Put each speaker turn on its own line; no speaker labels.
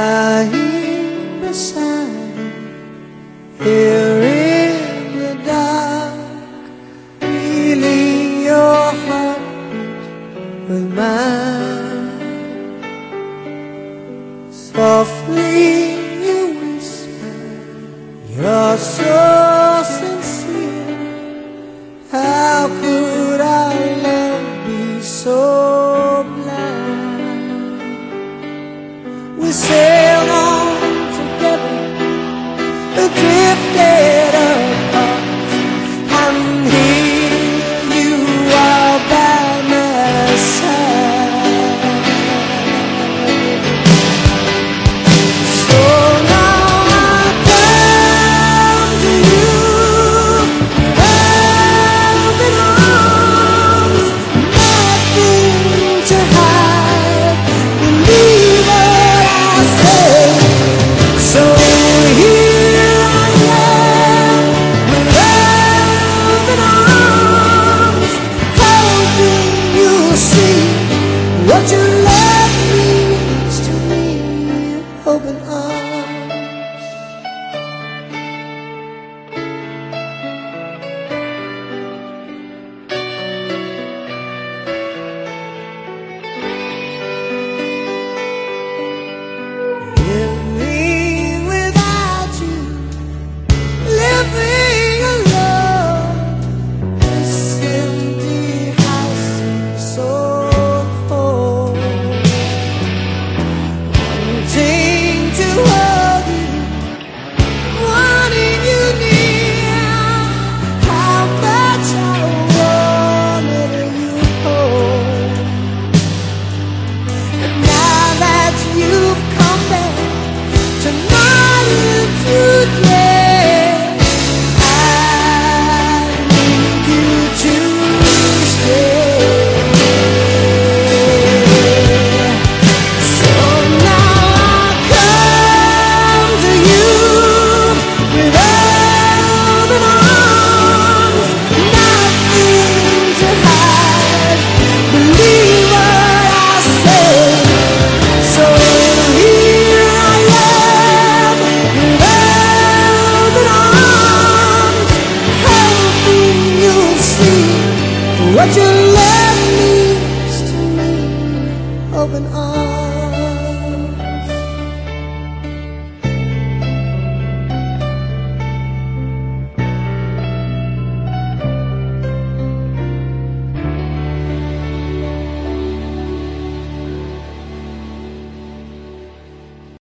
lying beside you, here in the dark, feeling your heartbeat with mine. Softly you whisper, you're so sincere. How could our love be so blind? We sailed on together, drifted apart, and here you are by my side. So now I come to you, open arms, nothing to hide. Believe what I say. So here I am, with open arms, hoping you'll see what your love means to me. Open arms.